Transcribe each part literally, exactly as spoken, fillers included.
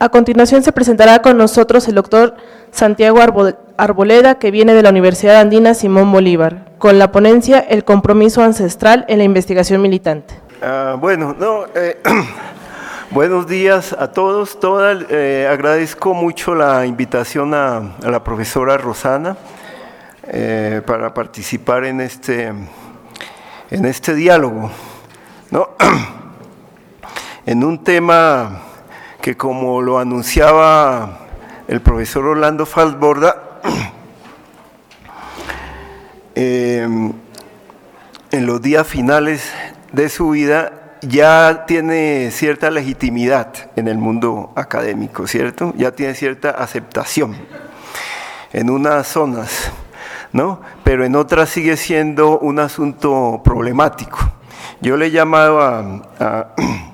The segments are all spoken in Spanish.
A continuación se presentará con nosotros el doctor Santiago Arboleda, que viene de la Universidad Andina Simón Bolívar, con la ponencia El compromiso ancestral en la investigación militante. Uh, bueno, no, eh, buenos días a todos, todas. Eh, agradezco mucho la invitación a, a la profesora Rosana eh, para participar en este, en este diálogo, ¿no? En un tema que, como lo anunciaba el profesor Orlando Falsborda, eh, en los días finales de su vida ya tiene cierta legitimidad en el mundo académico, ¿cierto? Ya tiene cierta aceptación en unas zonas, ¿no? Pero en otras sigue siendo un asunto problemático. Yo le he llamado a, a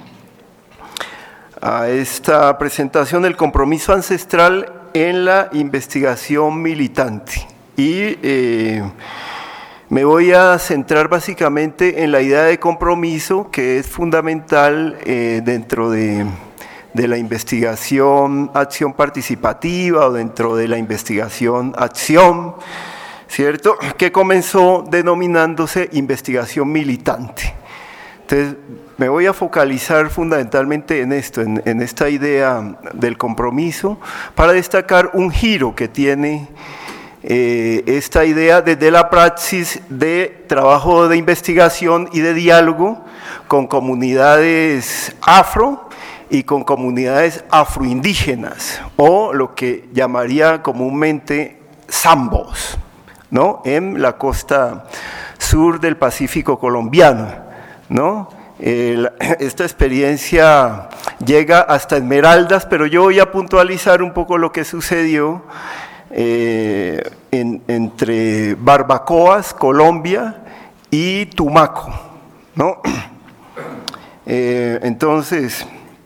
a esta presentación el compromiso ancestral en la investigación militante y eh, me voy a centrar básicamente en la idea de compromiso, que es fundamental eh, dentro de, de la investigación acción participativa o dentro de la investigación acción, ¿cierto?, que comenzó denominándose investigación militante. Entonces, me voy a focalizar fundamentalmente en esto, en, en esta idea del compromiso, para destacar un giro que tiene eh, esta idea desde la praxis de trabajo de investigación y de diálogo con comunidades afro y con comunidades afroindígenas, o lo que llamaría comúnmente zambos, ¿no?, en la costa sur del Pacífico colombiano, ¿no? Eh, esta experiencia llega hasta Esmeraldas, pero yo voy a puntualizar un poco lo que sucedió eh, en, entre Barbacoas, Colombia, y Tumaco, ¿no? Eh, entonces,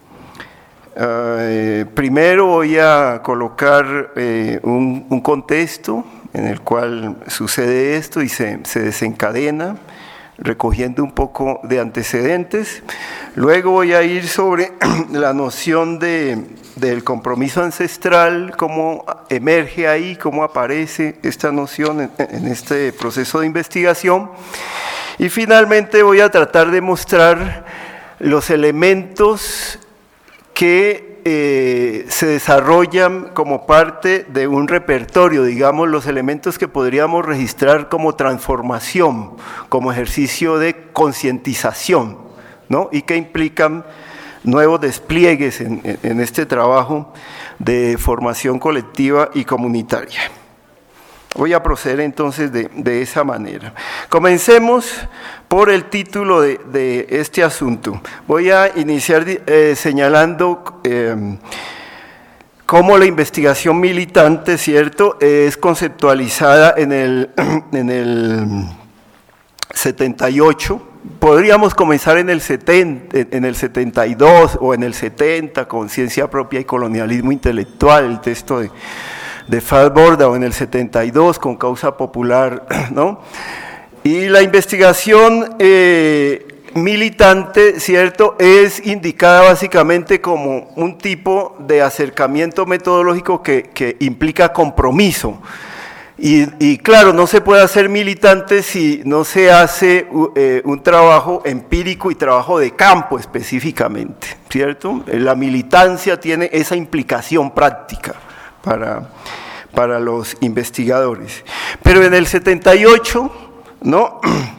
eh, primero voy a colocar eh, un, un contexto en el cual sucede esto y se, se desencadena, recogiendo un poco de antecedentes. Luego voy a ir sobre la noción de, del compromiso ancestral, cómo emerge ahí, cómo aparece esta noción en, en este proceso de investigación. Y finalmente voy a tratar de mostrar los elementos que eh, se desarrollan como parte de un repertorio, digamos, los elementos que podríamos registrar como transformación, como ejercicio de concientización, ¿no?, y que implican nuevos despliegues en, en, en este trabajo de formación colectiva y comunitaria. Voy a proceder entonces de, de esa manera. Comencemos por el título de, de este asunto. Voy a iniciar eh, señalando eh, cómo la investigación militante, ¿cierto?, es conceptualizada en el, en el setenta y ocho. Podríamos comenzar en el, setenta, en el setenta y dos o en el setenta, con Ciencia Propia y Colonialismo Intelectual, el texto de de Falsborda, o en el setenta y dos con Causa Popular, ¿no? Y la investigación eh, militante, ¿cierto?, es indicada básicamente como un tipo de acercamiento metodológico que, que implica compromiso. Y, y claro, no se puede hacer militante si no se hace eh, un trabajo empírico y trabajo de campo específicamente, ¿cierto? La militancia tiene esa implicación práctica para, para los investigadores. Pero en el setenta y ocho, ¿no?,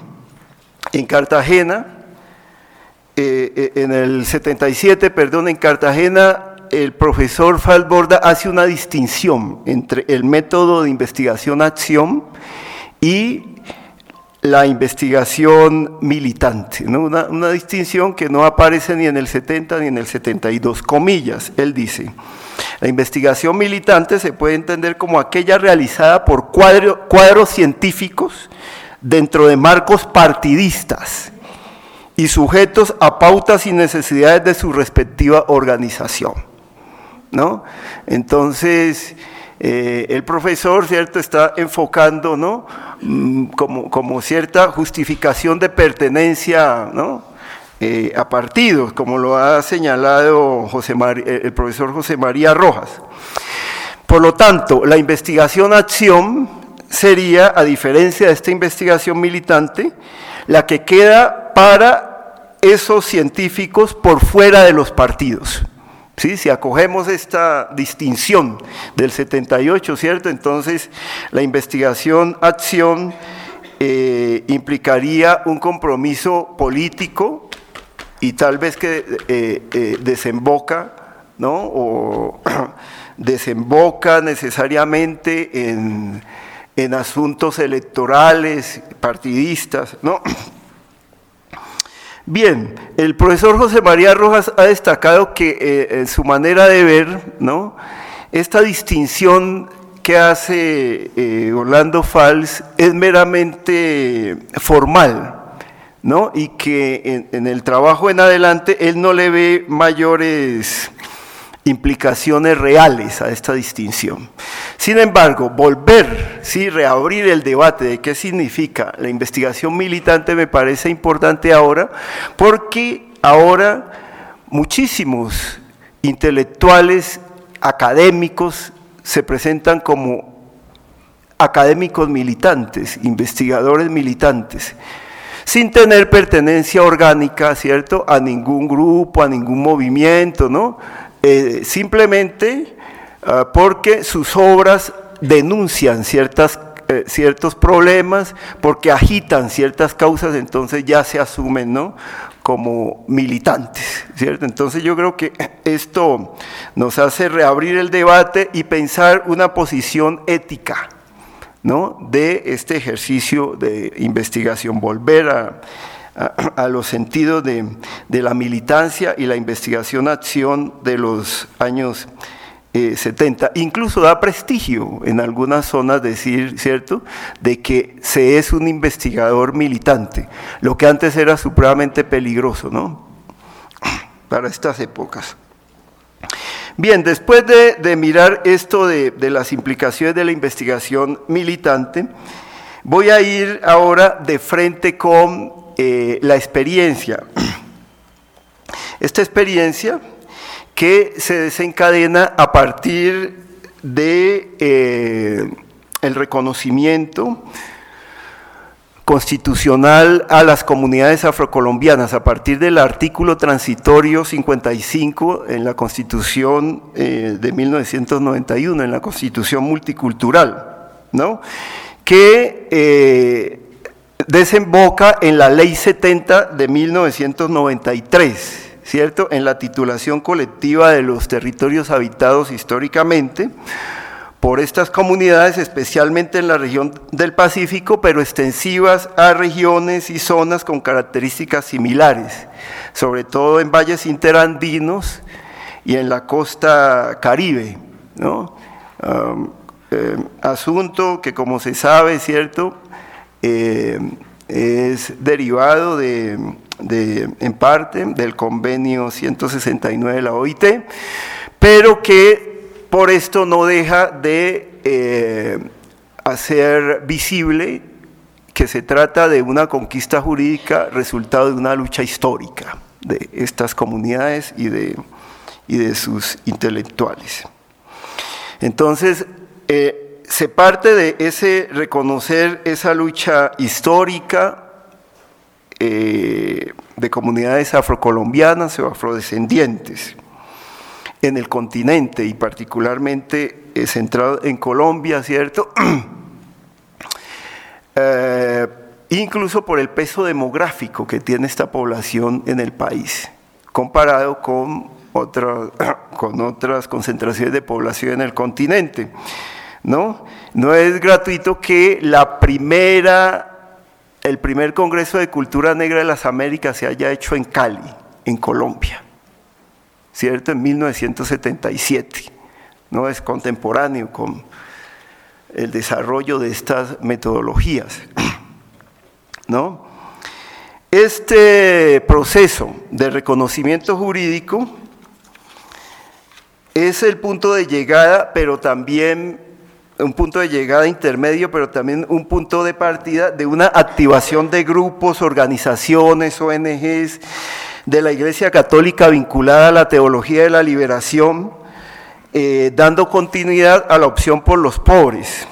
en Cartagena, eh, en el setenta y siete, perdón, en Cartagena, el profesor Falsborda hace una distinción entre el método de investigación-acción y la investigación militante, ¿no? Una, una distinción que no aparece ni en el setenta ni en el setenta y dos, comillas. Él dice: la investigación militante se puede entender como aquella realizada por cuadro, cuadros científicos dentro de marcos partidistas y sujetos a pautas y necesidades de su respectiva organización, ¿no? Entonces, eh, el profesor, ¿cierto?, está enfocando, ¿no?, como, como cierta justificación de pertenencia, ¿no?, eh, a partidos, como lo ha señalado José Mar- el profesor José María Rojas. Por lo tanto, la investigación-acción sería, a diferencia de esta investigación militante, la que queda para esos científicos por fuera de los partidos. ¿Sí? Si acogemos esta distinción del setenta y ocho, ¿cierto? Entonces, la investigación-acción eh, implicaría un compromiso político y tal vez que eh, eh, desemboca, ¿no? O desemboca necesariamente en, en asuntos electorales, partidistas, ¿no? Bien, el profesor José María Rojas ha destacado que eh, en su manera de ver, ¿no?, esta distinción que hace eh, Orlando Fals es meramente formal, ¿no?, y que en, en el trabajo en adelante él no le ve mayores implicaciones reales a esta distinción. Sin embargo, volver, sí, reabrir el debate de qué significa la investigación militante me parece importante ahora, porque ahora muchísimos intelectuales académicos se presentan como académicos militantes, investigadores militantes, sin tener pertenencia orgánica, ¿cierto?, a ningún grupo, a ningún movimiento, ¿no?, Eh, simplemente uh, porque sus obras denuncian ciertas, eh, ciertos problemas, porque agitan ciertas causas, entonces ya se asumen, ¿no?, como militantes, ¿cierto? Entonces yo creo que esto nos hace reabrir el debate y pensar una posición ética, ¿no?, de este ejercicio de investigación, volver a A, a los sentidos de, de la militancia y la investigación-acción de los años eh, setenta. Incluso da prestigio en algunas zonas decir, ¿cierto?, de que se es un investigador militante, lo que antes era supremamente peligroso, ¿no?, para estas épocas. Bien, después de, de mirar esto de, de las implicaciones de la investigación militante, voy a ir ahora de frente con Eh, la experiencia, esta experiencia que se desencadena a partir de eh, el reconocimiento constitucional a las comunidades afrocolombianas, a partir del artículo transitorio cincuenta y cinco en la Constitución eh, de mil novecientos noventa y uno, en la Constitución multicultural, ¿no?, que eh, desemboca en la Ley setenta de mil novecientos noventa y tres, ¿cierto?, en la titulación colectiva de los territorios habitados históricamente por estas comunidades, especialmente en la región del Pacífico, pero extensivas a regiones y zonas con características similares, sobre todo en valles interandinos y en la costa caribe, ¿no? Um, eh, asunto que, como se sabe, ¿cierto?, Eh, es derivado de, de, en parte del convenio ciento sesenta y nueve de la O I T, pero que por esto no deja de eh, hacer visible que se trata de una conquista jurídica resultado de una lucha histórica de estas comunidades y de, y de sus intelectuales. Entonces, eh, se parte de ese reconocer esa lucha histórica eh, de comunidades afrocolombianas o afrodescendientes en el continente y particularmente eh, centrado en Colombia, ¿cierto? eh, incluso por el peso demográfico que tiene esta población en el país, comparado con, otra, con otras concentraciones de población en el continente. ¿No? No es gratuito que la primera, el primer Congreso de Cultura Negra de las Américas se haya hecho en Cali, en Colombia, ¿cierto?, en mil novecientos setenta y siete, ¿no? Es contemporáneo con el desarrollo de estas metodologías, ¿no? Este proceso de reconocimiento jurídico es el punto de llegada, pero también un punto de llegada intermedio, pero también un punto de partida de una activación de grupos, organizaciones, O N Ges, de la Iglesia Católica vinculada a la teología de la liberación, eh, dando continuidad a la opción por los pobres.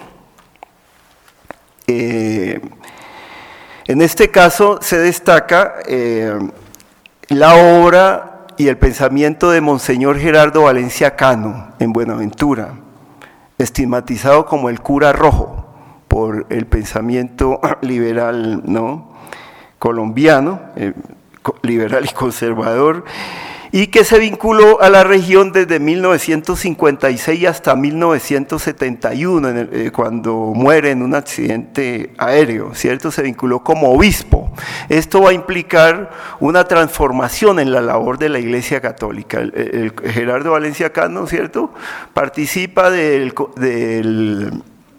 Eh, en este caso se destaca eh, la obra y el pensamiento de Monseñor Gerardo Valencia Cano en Buenaventura, estigmatizado como el cura rojo por el pensamiento liberal, ¿no?, colombiano, eh, liberal y conservador, y que se vinculó a la región desde mil novecientos cincuenta y seis hasta mil novecientos setenta y uno, en el, eh, cuando muere en un accidente aéreo, ¿cierto? Se vinculó como obispo. Esto va a implicar una transformación en la labor de la Iglesia Católica. El, el, el Gerardo Valencia Cano, ¿cierto?, participa del, del,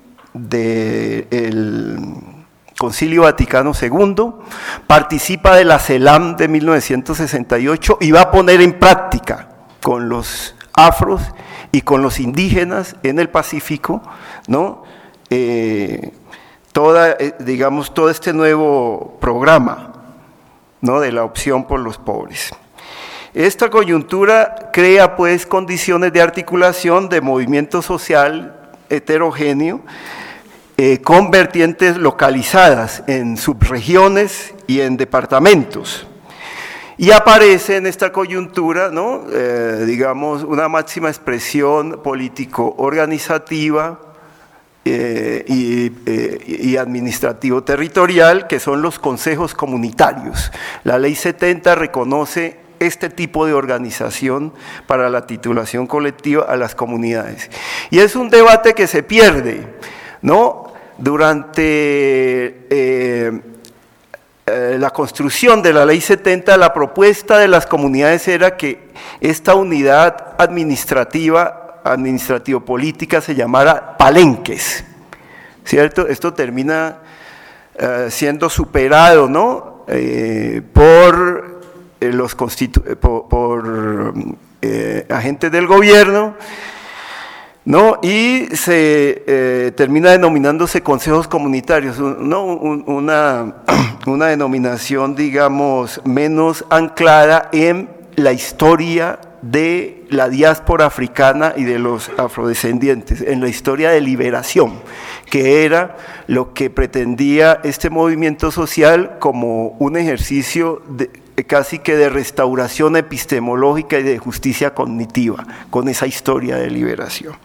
del Concilio Vaticano segundo, participa de la CELAM de mil novecientos sesenta y ocho y va a poner en práctica con los afros y con los indígenas en el Pacífico, ¿no?, eh, toda, eh, digamos, todo este nuevo programa, ¿no?, de la opción por los pobres. Esta coyuntura crea pues condiciones de articulación de movimiento social heterogéneo, Eh, con vertientes localizadas en subregiones y en departamentos. Y aparece en esta coyuntura, ¿no?, eh, digamos, una máxima expresión político-organizativa eh, y, eh, y administrativo-territorial, que son los consejos comunitarios. La Ley setenta reconoce este tipo de organización para la titulación colectiva a las comunidades. Y es un debate que se pierde, ¿no? Durante eh, eh, la construcción de la Ley setenta, la propuesta de las comunidades era que esta unidad administrativa, administrativo-política, se llamara palenques, ¿cierto? Esto termina eh, siendo superado, ¿no?, eh, por, eh, los constitu por, por eh, agentes del gobierno, ¿no?, y se eh, termina denominándose consejos comunitarios, ¿no?, una, una denominación, digamos, menos anclada en la historia de la diáspora africana y de los afrodescendientes, en la historia de liberación, que era lo que pretendía este movimiento social como un ejercicio de, casi que de restauración epistemológica y de justicia cognitiva, con esa historia de liberación.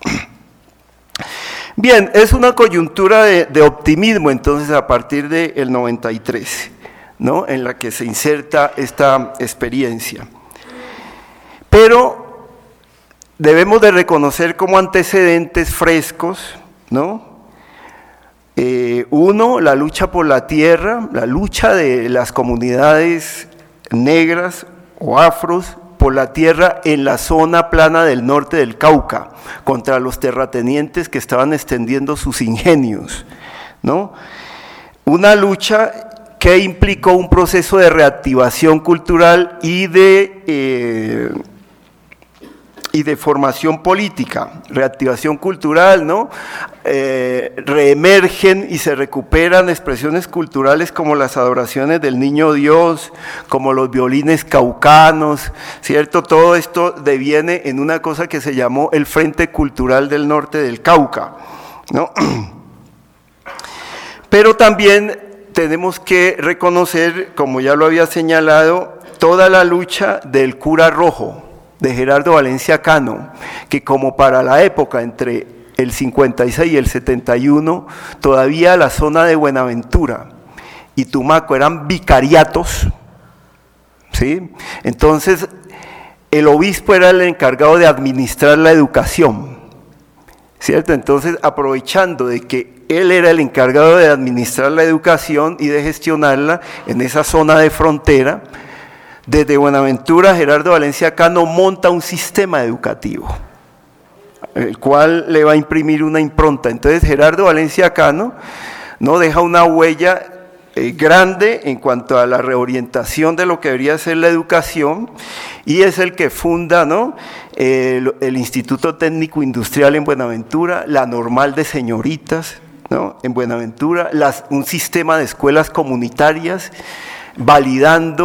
Bien, es una coyuntura de, de optimismo entonces a partir del noventa y tres, ¿no?, en la que se inserta esta experiencia. Pero debemos de reconocer como antecedentes frescos, ¿no?, Eh, uno, la lucha por la tierra, la lucha de las comunidades negras o afros por la tierra en la zona plana del norte del Cauca, contra los terratenientes que estaban extendiendo sus ingenios, ¿no? Una lucha que implicó un proceso de reactivación cultural y de... Eh, y de formación política, reactivación cultural, ¿no? Eh, reemergen y se recuperan expresiones culturales como las adoraciones del Niño Dios, como los violines caucanos, ¿cierto? Todo esto deviene en una cosa que se llamó el Frente Cultural del Norte del Cauca, ¿no? Pero también tenemos que reconocer, como ya lo había señalado, toda la lucha del cura rojo, de Gerardo Valencia Cano, que como para la época entre el cincuenta y seis y el setenta y uno, todavía la zona de Buenaventura y Tumaco eran vicariatos, ¿sí? Entonces el obispo era el encargado de administrar la educación, ¿cierto? Entonces, aprovechando de que él era el encargado de administrar la educación y de gestionarla en esa zona de frontera, desde Buenaventura, Gerardo Valencia Cano monta un sistema educativo, el cual le va a imprimir una impronta. Entonces, Gerardo Valencia Cano no deja una huella eh, grande en cuanto a la reorientación de lo que debería ser la educación, y es el que funda, ¿no?, el, el Instituto Técnico Industrial en Buenaventura, la Normal de Señoritas, ¿no?, en Buenaventura, las, un sistema de escuelas comunitarias, validando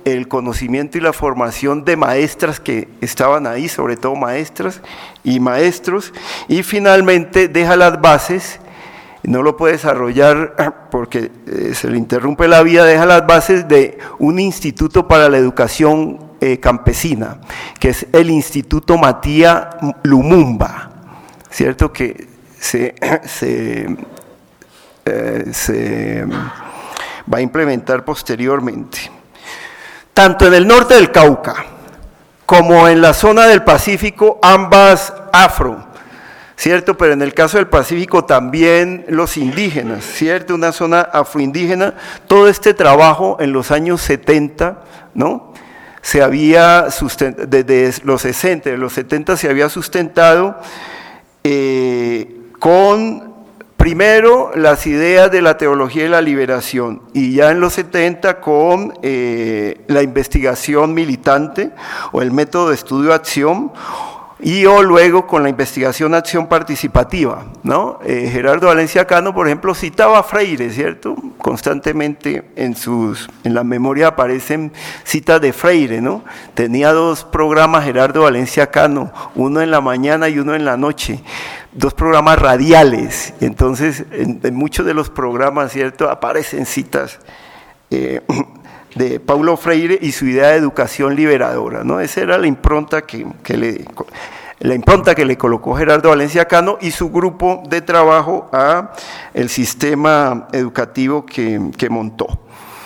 el conocimiento y la formación de maestras que estaban ahí, sobre todo maestras y maestros, y finalmente deja las bases, no lo puede desarrollar porque eh, se le interrumpe la vida, deja las bases de un instituto para la educación eh, campesina, que es el Instituto Matías Lumumba, ¿cierto? Que se, se, eh, se va a implementar posteriormente. Tanto en el norte del Cauca como en la zona del Pacífico, ambas afro, ¿cierto? Pero en el caso del Pacífico también los indígenas, ¿cierto? Una zona afroindígena. Todo este trabajo en los años setenta, ¿no? Se había sustentado, desde los sesenta, de los setenta se había sustentado eh, con, primero, las ideas de la teología de la liberación, y ya en los setenta con eh, la investigación militante o el método de estudio-acción, y o luego con la investigación-acción participativa, ¿no? Eh, Gerardo Valencia Cano, por ejemplo, citaba a Freire, ¿cierto? Constantemente en, sus, en la memoria aparecen citas de Freire, ¿no? Tenía dos programas Gerardo Valencia Cano, uno en la mañana y uno en la noche, dos programas radiales, entonces en, en muchos de los programas, ¿cierto?, aparecen citas eh, de Paulo Freire y su idea de educación liberadora, ¿no? Esa era la impronta que, que le, la impronta que le colocó Gerardo Valencia Cano y su grupo de trabajo a el sistema educativo que, que montó.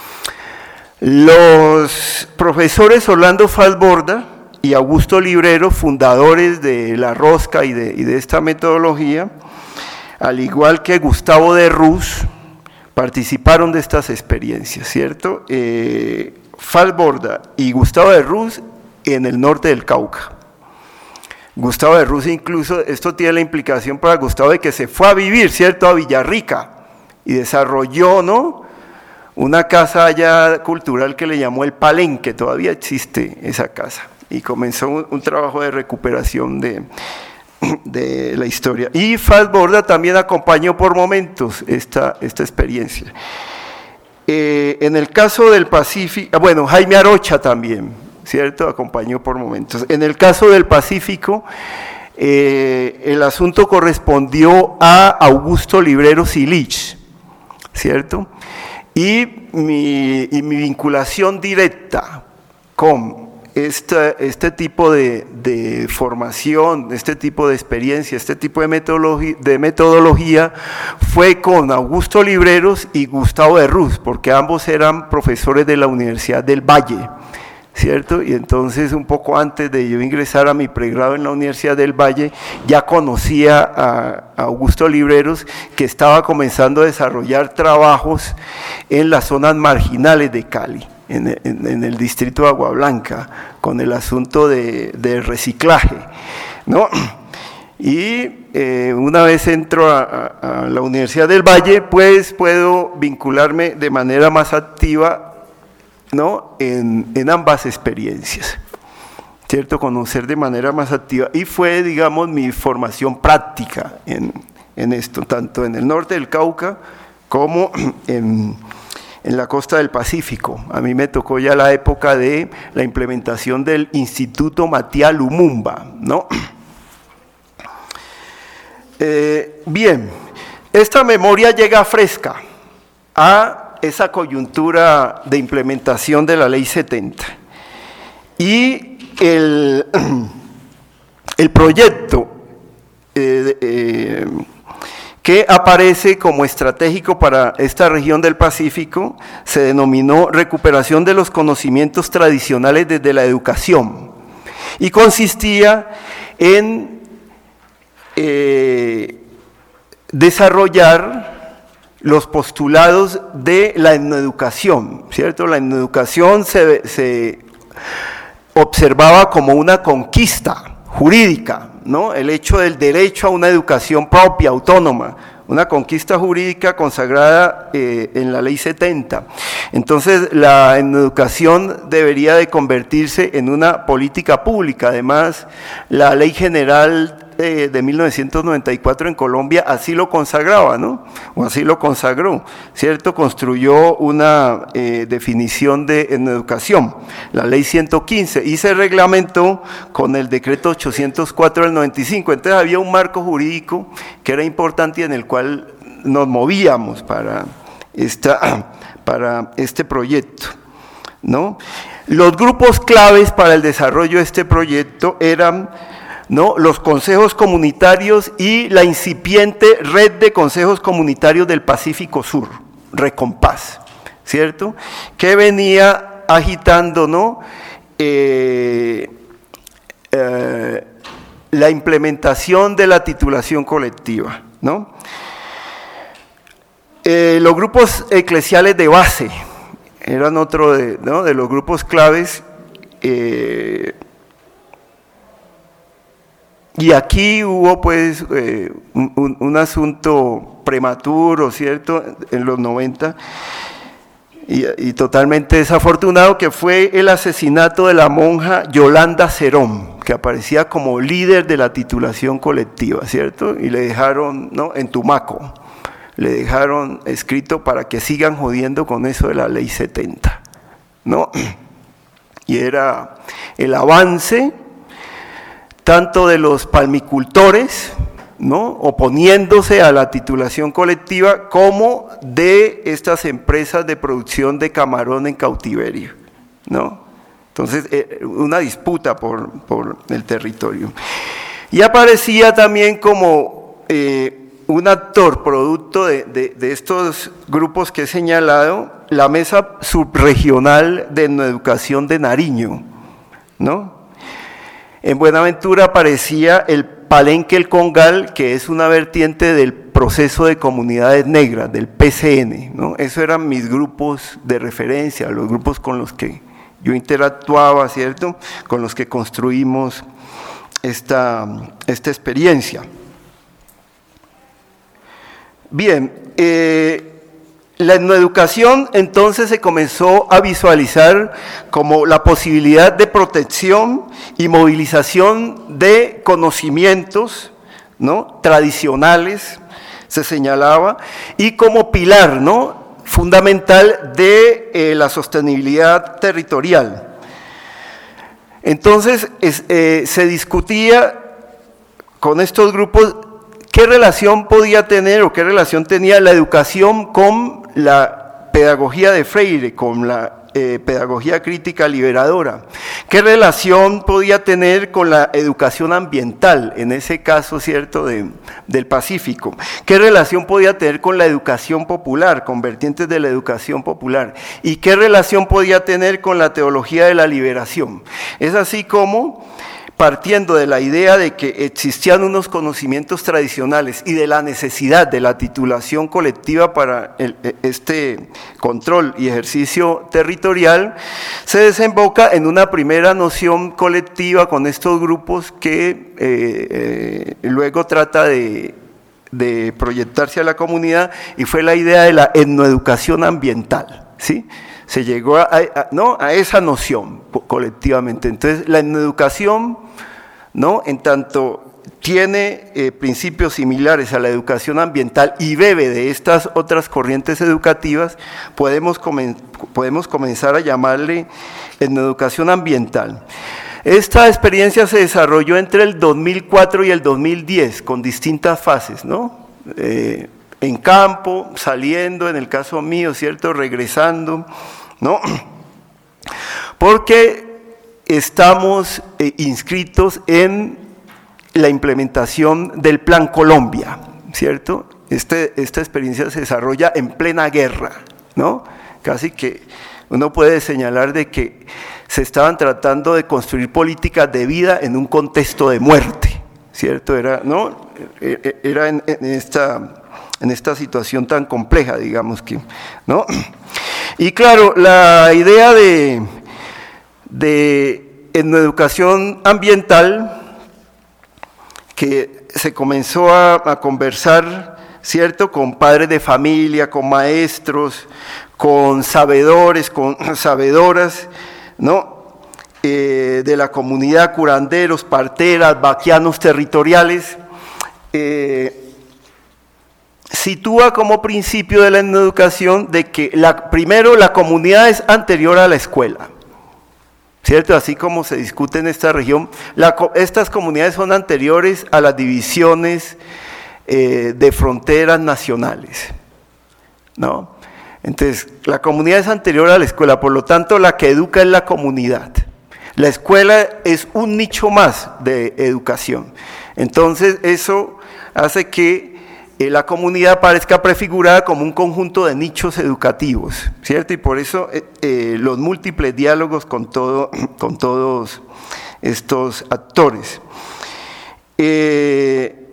Los profesores Orlando Falsborda y Augusto Librero, fundadores de La Rosca y de, y de esta metodología, al igual que Gustavo de Ruz, participaron de estas experiencias, ¿cierto? Eh, Falsborda y Gustavo de Ruz en el norte del Cauca. Gustavo de Ruz incluso, esto tiene la implicación para Gustavo de que se fue a vivir, ¿cierto?, a Villarrica y desarrolló, ¿no?, una casa allá cultural que le llamó el Palenque, todavía existe esa casa, y comenzó un, un trabajo de recuperación de, de la historia. Y Falsborda también acompañó por momentos esta, esta experiencia. Eh, en el caso del Pacífico, bueno, Jaime Arocha también, ¿cierto?, acompañó por momentos. En el caso del Pacífico, eh, el asunto correspondió a Augusto Librero Silich, ¿cierto?, y mi, y mi vinculación directa con Este, este tipo de, de formación, este tipo de experiencia, este tipo de metodología, de metodología fue con Augusto Libreros y Gustavo de Ruz, porque ambos eran profesores de la Universidad del Valle, ¿cierto? Y entonces un poco antes de yo ingresar a mi pregrado en la Universidad del Valle, ya conocía a, a Augusto Libreros, que estaba comenzando a desarrollar trabajos en las zonas marginales de Cali. En, en, en el distrito de Agua Blanca, con el asunto de, de reciclaje, ¿no? Y eh, una vez entro a, a, a la Universidad del Valle, pues puedo vincularme de manera más activa, ¿no?, en, en ambas experiencias, ¿cierto?, conocer de manera más activa, y fue, digamos, mi formación práctica en, en esto, tanto en el norte del Cauca como en en la costa del Pacífico. A mí me tocó ya la época de la implementación del Instituto Matías Lumumba, ¿no? Eh, bien, esta memoria llega fresca a esa coyuntura de implementación de la Ley setenta. Y el, el proyecto eh, eh, que aparece como estratégico para esta región del Pacífico, se denominó Recuperación de los Conocimientos Tradicionales desde la Educación, y consistía en eh, desarrollar los postulados de la etnoeducación, ¿cierto? La etnoeducación se, se observaba como una conquista jurídica, ¿no?, el hecho del derecho a una educación propia, autónoma, una conquista jurídica consagrada eh, en la Ley setenta. Entonces, la educación debería de convertirse en una política pública. Además, la Ley General de, de mil novecientos noventa y cuatro en Colombia así lo consagraba, ¿no? O así lo consagró, ¿cierto? Construyó una eh, definición de educación, la ley ciento quince, y se reglamentó con el decreto ochocientos cuatro del noventa y cinco. Entonces había un marco jurídico que era importante y en el cual nos movíamos para, esta, para este proyecto, ¿no? Los grupos claves para el desarrollo de este proyecto eran, ¿no?, los consejos comunitarios y la incipiente red de consejos comunitarios del Pacífico Sur, Recompás, ¿cierto?, que venía agitando, ¿no?, eh, eh, la implementación de la titulación colectiva, ¿no? Eh, los grupos eclesiales de base eran otro de, ¿no?, de los grupos claves, eh, y aquí hubo pues eh, un, un asunto prematuro, ¿cierto?, en los noventa, y, y totalmente desafortunado, que fue el asesinato de la monja Yolanda Cerón, que aparecía como líder de la titulación colectiva, ¿cierto?, y le dejaron, ¿no?, en Tumaco, le dejaron escrito para que sigan jodiendo con eso de la ley setenta, ¿no? Y era el avance tanto de los palmicultores, ¿no?, oponiéndose a la titulación colectiva, como de estas empresas de producción de camarón en cautiverio, ¿no? Entonces, eh, una disputa por, por el territorio. Y aparecía también como eh, un actor producto de, de, de estos grupos que he señalado, la Mesa Subregional de Educación de Nariño, ¿no? En Buenaventura aparecía el Palenque El Congal, que es una vertiente del proceso de comunidades negras, del P C N, ¿no? Esos eran mis grupos de referencia, los grupos con los que yo interactuaba, ¿cierto?, con los que construimos esta, esta experiencia. Bien, eh, la etnoeducación entonces se comenzó a visualizar como la posibilidad de protección y movilización de conocimientos, ¿no?, tradicionales, se señalaba, y como pilar, ¿no?, fundamental de eh, la sostenibilidad territorial. Entonces es, eh, se discutía con estos grupos qué relación podía tener o qué relación tenía la educación con la pedagogía de Freire, con la eh, pedagogía crítica liberadora, qué relación podía tener con la educación ambiental, en ese caso, ¿cierto?, de, del Pacífico, qué relación podía tener con la educación popular, con vertientes de la educación popular, y qué relación podía tener con la teología de la liberación. Es así como, partiendo de la idea de que existían unos conocimientos tradicionales y de la necesidad de la titulación colectiva para el, este control y ejercicio territorial, se desemboca en una primera noción colectiva con estos grupos que eh, eh, luego trata de, de proyectarse a la comunidad, y fue la idea de la etnoeducación ambiental, ¿sí? Se llegó a, a, ¿no?, a esa noción colectivamente. Entonces, la etnoeducación, ¿no?, en tanto tiene eh, principios similares a la educación ambiental y bebe de estas otras corrientes educativas, podemos, comen, podemos comenzar a llamarle etnoeducación ambiental. Esta experiencia se desarrolló entre el dos mil cuatro y el dos mil diez, con distintas fases, ¿no? Eh, en campo, saliendo, en el caso mío, ¿cierto?, regresando, ¿no? Porque estamos eh, inscritos en la implementación del Plan Colombia, ¿cierto? Este, esta experiencia se desarrolla en plena guerra, ¿no? Casi que uno puede señalar de que se estaban tratando de construir políticas de vida en un contexto de muerte, ¿cierto? Era, ¿no? Era en, en esta... en esta situación tan compleja, digamos que, ¿no? Y claro, la idea de, de etnoeducación ambiental, que se comenzó a, a conversar, ¿cierto?, con padres de familia, con maestros, con sabedores, con sabedoras, ¿no?, eh, de la comunidad, curanderos, parteras, vaquianos territoriales, eh, sitúa como principio de la educación de que la, primero la comunidad es anterior a la escuela, ¿cierto? Así como se discute en esta región, la, estas comunidades son anteriores a las divisiones eh, de fronteras nacionales, ¿no? Entonces, la comunidad es anterior a la escuela, por lo tanto, la que educa es la comunidad. La escuela es un nicho más de educación. Entonces, eso hace que eh, la comunidad parezca prefigurada como un conjunto de nichos educativos, ¿cierto? Y por eso eh, eh, los múltiples diálogos con, todo, con todos estos actores. Eh,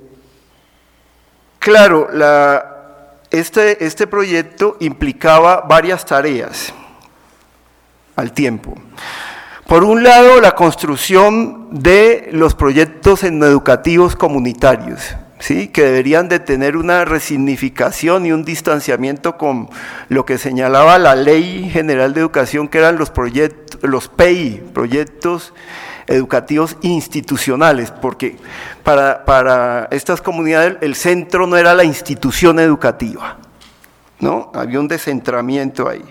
claro, la... Este, este proyecto implicaba varias tareas al tiempo. Por un lado, la construcción de los proyectos educativos comunitarios, ¿sí? Que deberían de tener una resignificación y un distanciamiento con lo que señalaba la Ley General de Educación, que eran los, proyectos, los P I, proyectos educativos institucionales, porque para, para estas comunidades el centro no era la institución educativa, ¿no? Había un descentramiento ahí.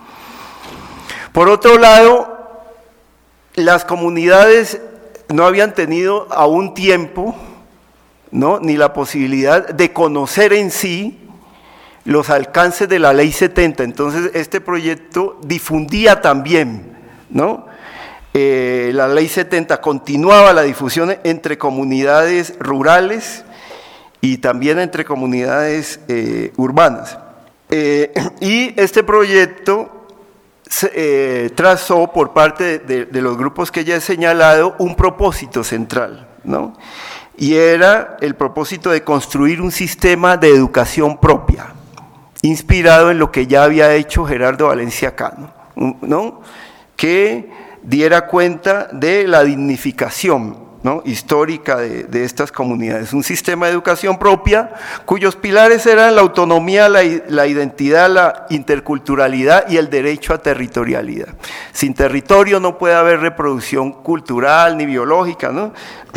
Por otro lado, las comunidades no habían tenido a un tiempo, ¿no? Ni la posibilidad de conocer en sí los alcances de la Ley setenta, entonces este proyecto difundía también, ¿no? Eh, la Ley setenta continuaba la difusión entre comunidades rurales y también entre comunidades eh, urbanas. Eh, y este proyecto se, eh, trazó por parte de, de, de los grupos que ya he señalado un propósito central, ¿no? Y era el propósito de construir un sistema de educación propia, inspirado en lo que ya había hecho Gerardo Valencia Cano, ¿no? Que diera cuenta de la dignificación, ¿no? histórica de, de estas comunidades. Un sistema de educación propia cuyos pilares eran la autonomía, la, la identidad, la interculturalidad y el derecho a territorialidad. Sin territorio no puede haber reproducción cultural ni biológica, ¿no?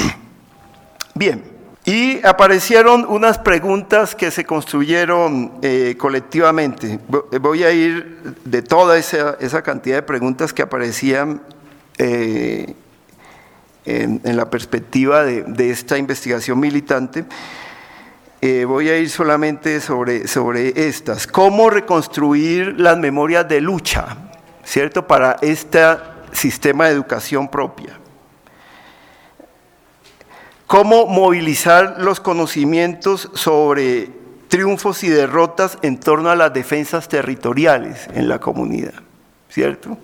Bien, y aparecieron unas preguntas que se construyeron eh, colectivamente. Voy a ir de toda esa, esa cantidad de preguntas que aparecían Eh, en, en la perspectiva de, de esta investigación militante, eh, voy a ir solamente sobre, sobre estas. ¿Cómo reconstruir las memorias de lucha, ¿cierto?, para este sistema de educación propia? ¿Cómo movilizar los conocimientos sobre triunfos y derrotas en torno a las defensas territoriales en la comunidad, ¿cierto?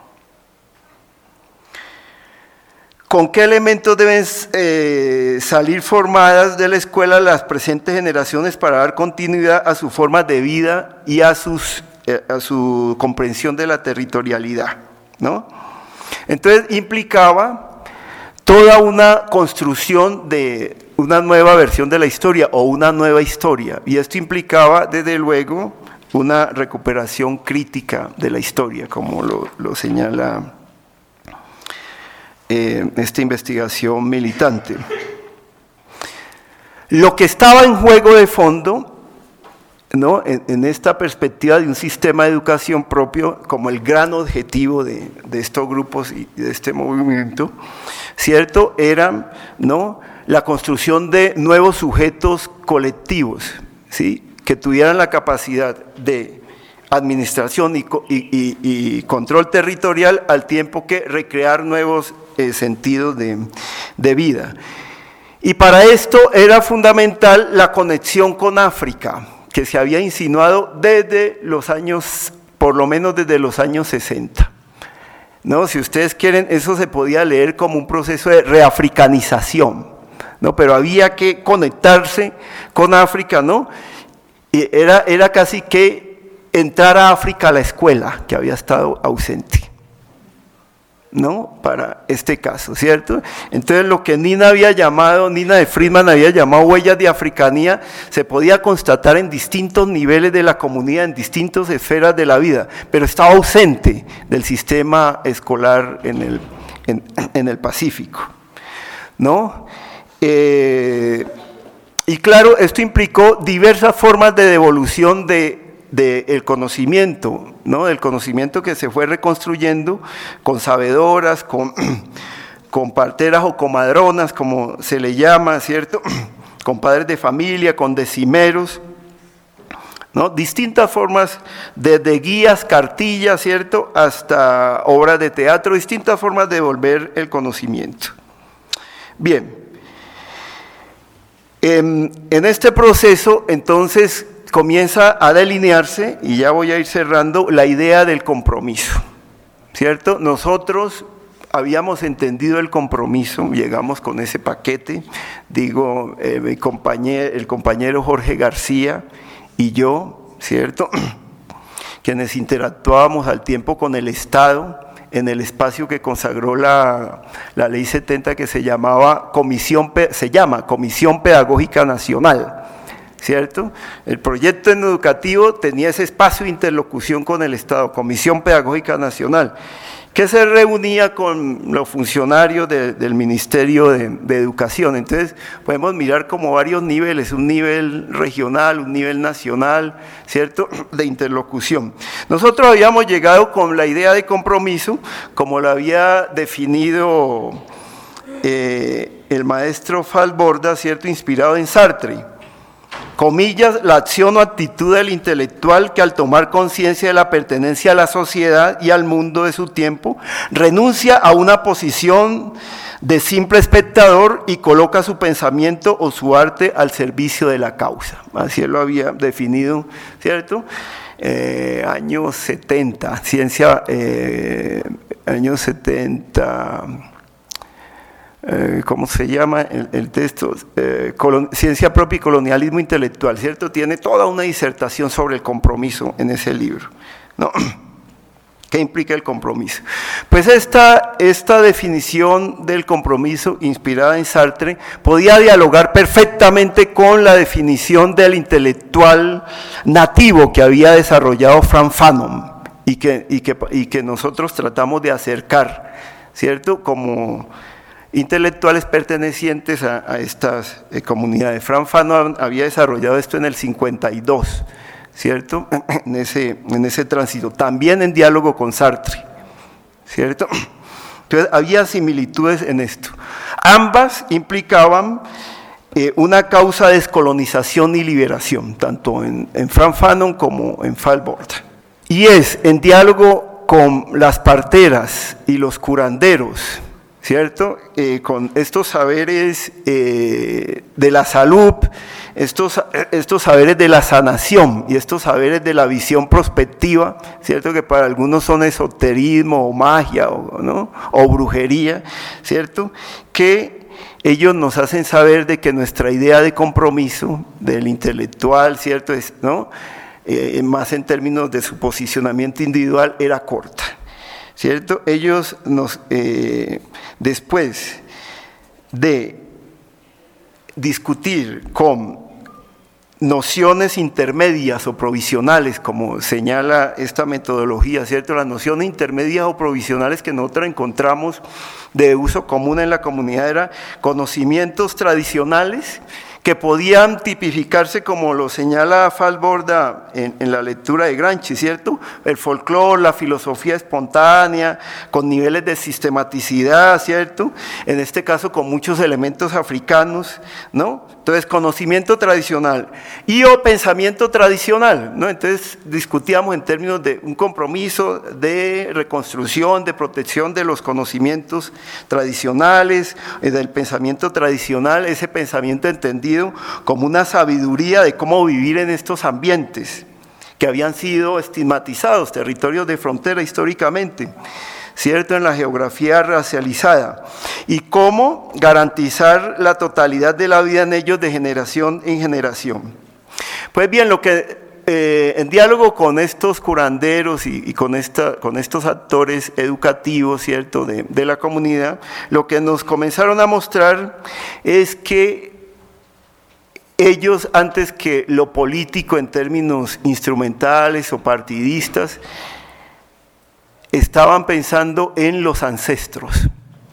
¿Con qué elementos deben eh, salir formadas de la escuela las presentes generaciones para dar continuidad a sus formas de vida y a, sus, eh, a su comprensión de la territorialidad, ¿no? Entonces implicaba toda una construcción de una nueva versión de la historia o una nueva historia, y esto implicaba desde luego una recuperación crítica de la historia, como lo, lo señala Eh, esta investigación militante. Lo que estaba en juego de fondo, ¿no?, en, en esta perspectiva de un sistema de educación propio como el gran objetivo de, de estos grupos y de este movimiento, ¿cierto?, era, ¿no?, la construcción de nuevos sujetos colectivos, ¿sí?, que tuvieran la capacidad de administración y, y, y, y control territorial al tiempo que recrear nuevos eh, sentidos de, de vida. Y para esto era fundamental la conexión con África, que se había insinuado desde los años, por lo menos desde los años sesenta. ¿No? Si ustedes quieren, eso se podía leer como un proceso de reafricanización, ¿no? Pero había que conectarse con África, ¿no? Y era, era casi que entrar a África a la escuela, que había estado ausente, ¿no?, para este caso, ¿cierto? Entonces lo que Nina había llamado, Nina de Friedman había llamado huellas de africanía, se podía constatar en distintos niveles de la comunidad, en distintas esferas de la vida, pero estaba ausente del sistema escolar en el, en, en el Pacífico, ¿no? Eh, y claro, esto implicó diversas formas de devolución de del conocimiento, ¿no? Del conocimiento que se fue reconstruyendo con sabedoras, con, con parteras o comadronas, como se le llama, ¿cierto? Con padres de familia, con decimeros, ¿no? Distintas formas, desde guías, cartillas, ¿cierto?, hasta obras de teatro, distintas formas de devolver el conocimiento. Bien, en, en este proceso, entonces, comienza a delinearse, y ya voy a ir cerrando, la idea del compromiso, ¿cierto? Nosotros habíamos entendido el compromiso, llegamos con ese paquete, digo, eh, mi compañero, el compañero Jorge García y yo, ¿cierto?, quienes interactuábamos al tiempo con el Estado en el espacio que consagró la, la Ley setenta, que se llamaba Comisión, se llama Comisión Pedagógica Nacional, ¿cierto? El proyecto educativo tenía ese espacio de interlocución con el Estado, Comisión Pedagógica Nacional, que se reunía con los funcionarios de, del Ministerio de, de Educación. Entonces, podemos mirar como varios niveles, un nivel regional, un nivel nacional, ¿cierto?, de interlocución. Nosotros habíamos llegado con la idea de compromiso, como lo había definido eh, el maestro Falborda, ¿cierto?, inspirado en Sartre. Comillas, la acción o actitud del intelectual que al tomar conciencia de la pertenencia a la sociedad y al mundo de su tiempo, renuncia a una posición de simple espectador y coloca su pensamiento o su arte al servicio de la causa. Así él lo había definido, ¿cierto? Eh, años setenta, ciencia, eh, años setenta... Eh, ¿cómo se llama el, el texto? Eh, colon, Ciencia propia y colonialismo intelectual, ¿cierto? Tiene toda una disertación sobre el compromiso en ese libro, ¿no? ¿Qué implica el compromiso? Pues esta, esta definición del compromiso, inspirada en Sartre, podía dialogar perfectamente con la definición del intelectual nativo que había desarrollado Frantz Fanon y que, y que, y que nosotros tratamos de acercar, ¿cierto?, como intelectuales pertenecientes a, a estas eh, comunidades. Frantz Fanon había desarrollado esto en el cincuenta y dos, ¿cierto?, en ese, en ese tránsito, también en diálogo con Sartre, ¿cierto? Entonces había similitudes en esto. Ambas implicaban eh, una causa de descolonización y liberación, tanto en, en Frantz Fanon como en Falborda. Y es en diálogo con las parteras y los curanderos, ¿cierto?, eh, con estos saberes eh, de la salud, estos, estos saberes de la sanación y estos saberes de la visión prospectiva, ¿cierto?, que para algunos son esoterismo o magia, o, ¿no?, o brujería, ¿cierto?, que ellos nos hacen saber de que nuestra idea de compromiso del intelectual, ¿cierto?, es, ¿no?, eh, más en términos de su posicionamiento individual, era corta, ¿cierto? Ellos nos, eh, después de discutir con nociones intermedias o provisionales, como señala esta metodología, ¿cierto?, las nociones intermedias o provisionales que nosotros encontramos de uso común en la comunidad eran conocimientos tradicionales que podían tipificarse como lo señala Falborda en, en la lectura de Gramsci, ¿cierto? El folclore, la filosofía espontánea, con niveles de sistematicidad, ¿cierto? En este caso con muchos elementos africanos, ¿no? Entonces, conocimiento tradicional y o pensamiento tradicional, ¿no? Entonces, discutíamos en términos de un compromiso de reconstrucción, de protección de los conocimientos tradicionales, del pensamiento tradicional, ese pensamiento entendido como una sabiduría de cómo vivir en estos ambientes que habían sido estigmatizados, territorios de frontera históricamente, ¿cierto?, en la geografía racializada, y cómo garantizar la totalidad de la vida en ellos de generación en generación. Pues bien, lo que eh, en diálogo con estos curanderos y, y con, esta, con estos actores educativos, ¿cierto?, de, de la comunidad, lo que nos comenzaron a mostrar es que ellos, antes que lo político en términos instrumentales o partidistas, estaban pensando en los ancestros,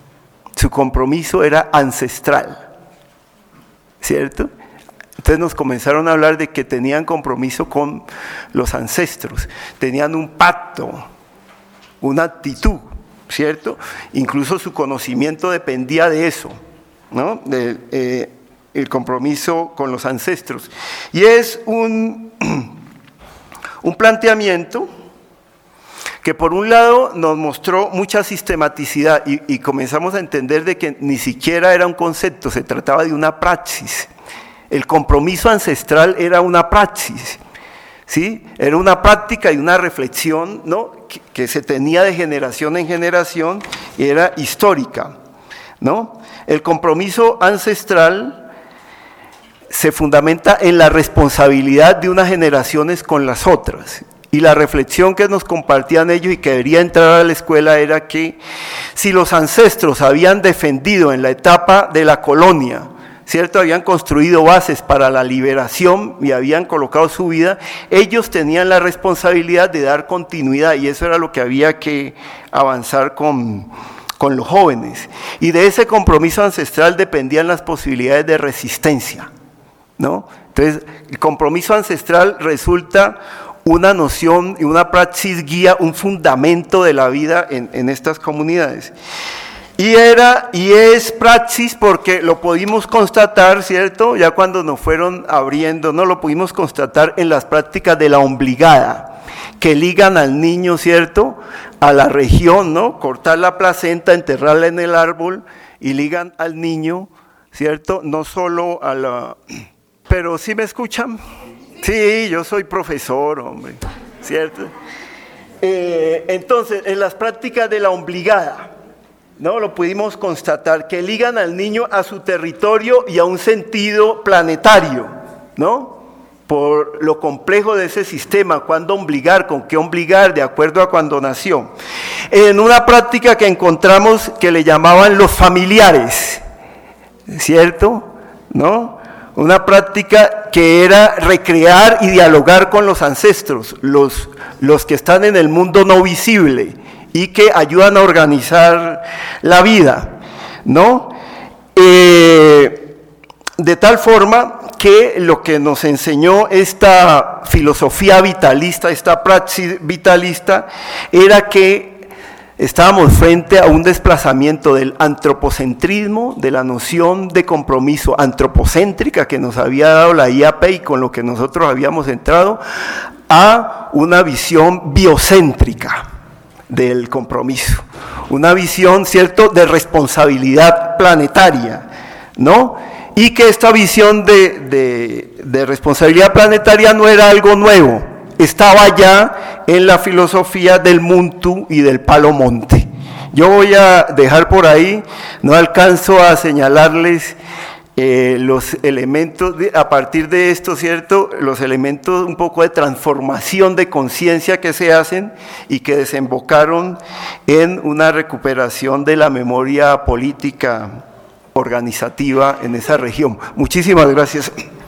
su compromiso era ancestral, ¿cierto? Entonces nos comenzaron a hablar de que tenían compromiso con los ancestros, tenían un pacto, una actitud, ¿cierto? Incluso su conocimiento dependía de eso, ¿no? De, eh, el compromiso con los ancestros. Y es un, un planteamiento que por un lado nos mostró mucha sistematicidad y, y comenzamos a entender de que ni siquiera era un concepto, se trataba de una praxis. El compromiso ancestral era una praxis, ¿sí? Era una práctica y una reflexión, ¿no? que, que se tenía de generación en generación y era histórica, ¿no? El compromiso ancestral se fundamenta en la responsabilidad de unas generaciones con las otras. Y la reflexión que nos compartían ellos y que debería entrar a la escuela era que si los ancestros habían defendido en la etapa de la colonia, ¿cierto? Habían construido bases para la liberación y habían colocado su vida, ellos tenían la responsabilidad de dar continuidad y eso era lo que había que avanzar con, con los jóvenes. Y de ese compromiso ancestral dependían las posibilidades de resistencia, ¿no? Entonces, el compromiso ancestral resulta una noción y una praxis guía, un fundamento de la vida en, en estas comunidades. Y era y es praxis porque lo pudimos constatar, ¿cierto? Ya cuando nos fueron abriendo, ¿no? Lo pudimos constatar en las prácticas de la ombligada, que ligan al niño, ¿cierto? A la región, ¿no? Cortar la placenta, enterrarla en el árbol y ligan al niño, ¿cierto? No solo a la... Pero ¿sí me escuchan? Sí, yo soy profesor, hombre, ¿cierto? Eh, entonces, en las prácticas de la ombligada, ¿no? Lo pudimos constatar, que ligan al niño a su territorio y a un sentido planetario, ¿no? Por lo complejo de ese sistema, cuándo obligar, con qué obligar, de acuerdo a cuándo nació. En una práctica que encontramos que le llamaban los familiares, ¿cierto? ¿No? Una práctica que era recrear y dialogar con los ancestros, los, los que están en el mundo no visible, y que ayudan a organizar la vida, ¿no? Eh, de tal forma que lo que nos enseñó esta filosofía vitalista, esta praxis vitalista, era que estábamos frente a un desplazamiento del antropocentrismo, de la noción de compromiso antropocéntrica que nos había dado la I A P y con lo que nosotros habíamos entrado, a una visión biocéntrica del compromiso, una visión, ¿cierto?, de responsabilidad planetaria, ¿no? Y que esta visión de, de, de responsabilidad planetaria no era algo nuevo, estaba ya en la filosofía del Muntu y del Palo Monte. Yo voy a dejar por ahí, no alcanzo a señalarles Eh, los elementos, de, a partir de esto, ¿cierto?, los elementos un poco de transformación de conciencia que se hacen y que desembocaron en una recuperación de la memoria política organizativa en esa región. Muchísimas gracias.